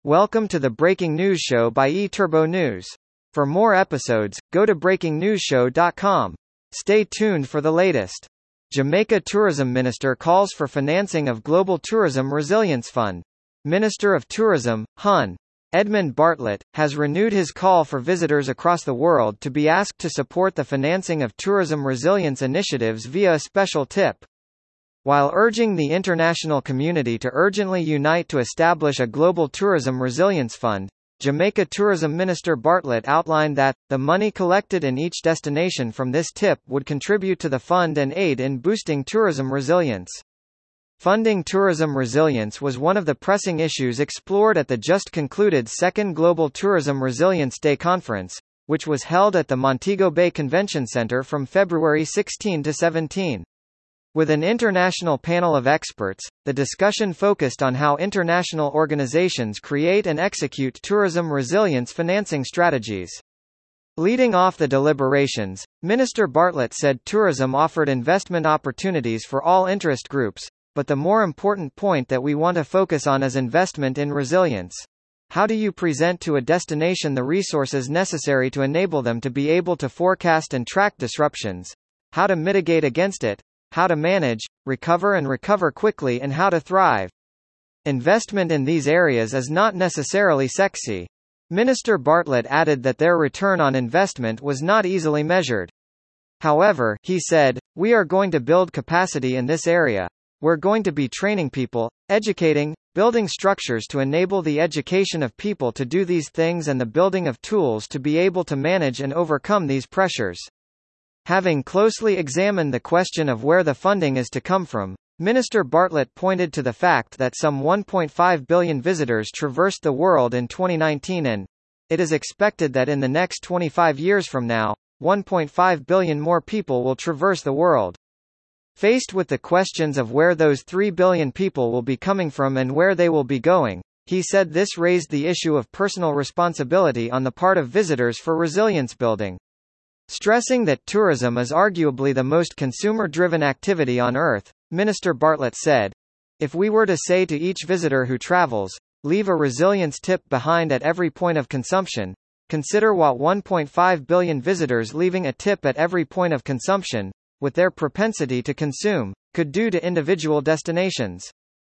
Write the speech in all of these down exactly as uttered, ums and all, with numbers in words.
Welcome to the Breaking News Show by eTurbo News. For more episodes, go to breaking news show dot com. Stay tuned for the latest. Jamaica Tourism Minister calls for financing of Global Tourism Resilience Fund. Minister of Tourism, Hun. Edmund Bartlett, has renewed his call for visitors across the world to be asked to support the financing of tourism resilience initiatives via a special tip. While urging the international community to urgently unite to establish a global tourism resilience fund, Jamaica Tourism Minister Bartlett outlined that, the money collected in each destination from this tip would contribute to the fund and aid in boosting tourism resilience. Funding tourism resilience was one of the pressing issues explored at the just concluded Second Global Tourism Resilience Day Conference, which was held at the Montego Bay Convention Center from February sixteenth to seventeenth. With an international panel of experts, the discussion focused on how international organizations create and execute tourism resilience financing strategies. Leading off the deliberations, Minister Bartlett said tourism offered investment opportunities for all interest groups, but the more important point that we want to focus on is investment in resilience. How do you present to a destination the resources necessary to enable them to be able to forecast and track disruptions? How to mitigate against it? How to manage, recover and recover quickly, and how to thrive. Investment in these areas is not necessarily sexy. Minister Bartlett added that their return on investment was not easily measured. However, he said, we are going to build capacity in this area. We're going to be training people, educating, building structures to enable the education of people to do these things and the building of tools to be able to manage and overcome these pressures. Having closely examined the question of where the funding is to come from, Minister Bartlett pointed to the fact that some one point five billion visitors traversed the world in twenty nineteen and it is expected that in the next twenty-five years from now, one point five billion more people will traverse the world. Faced with the questions of where those three billion people will be coming from and where they will be going, he said this raised the issue of personal responsibility on the part of visitors for resilience building. Stressing that tourism is arguably the most consumer-driven activity on Earth, Minister Bartlett said, if we were to say to each visitor who travels, leave a resilience tip behind at every point of consumption, consider what one point five billion visitors leaving a tip at every point of consumption, with their propensity to consume, could do to individual destinations.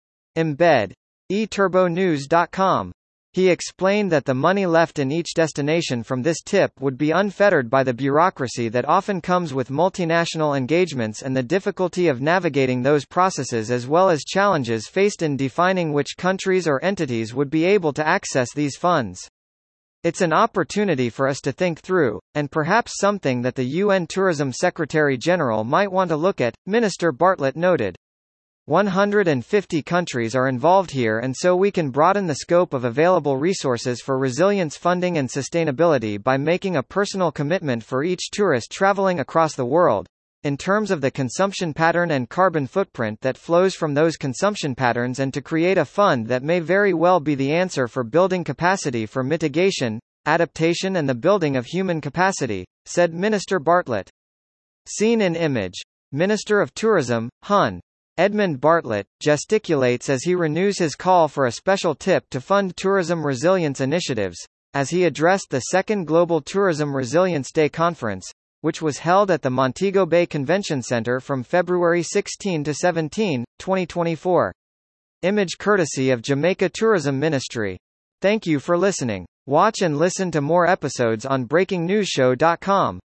Embed. e turbo news dot com. He explained that the money left in each destination from this tip would be unfettered by the bureaucracy that often comes with multinational engagements and the difficulty of navigating those processes, as well as challenges faced in defining which countries or entities would be able to access these funds. It's an opportunity for us to think through, and perhaps something that the U N Tourism Secretary-General might want to look at, Minister Bartlett noted. one hundred fifty countries are involved here, and so we can broaden the scope of available resources for resilience funding and sustainability by making a personal commitment for each tourist traveling across the world, in terms of the consumption pattern and carbon footprint that flows from those consumption patterns, and to create a fund that may very well be the answer for building capacity for mitigation, adaptation and the building of human capacity, said Minister Bartlett. Seen in image. Minister of Tourism, Hun. Edmund Bartlett, gesticulates as he renews his call for a special tip to fund tourism resilience initiatives, as he addressed the Second Global Tourism Resilience Day Conference, which was held at the Montego Bay Convention Center from February sixteenth to seventeenth, twenty twenty-four. Image courtesy of Jamaica Tourism Ministry. Thank you for listening. Watch and listen to more episodes on breaking news show dot com.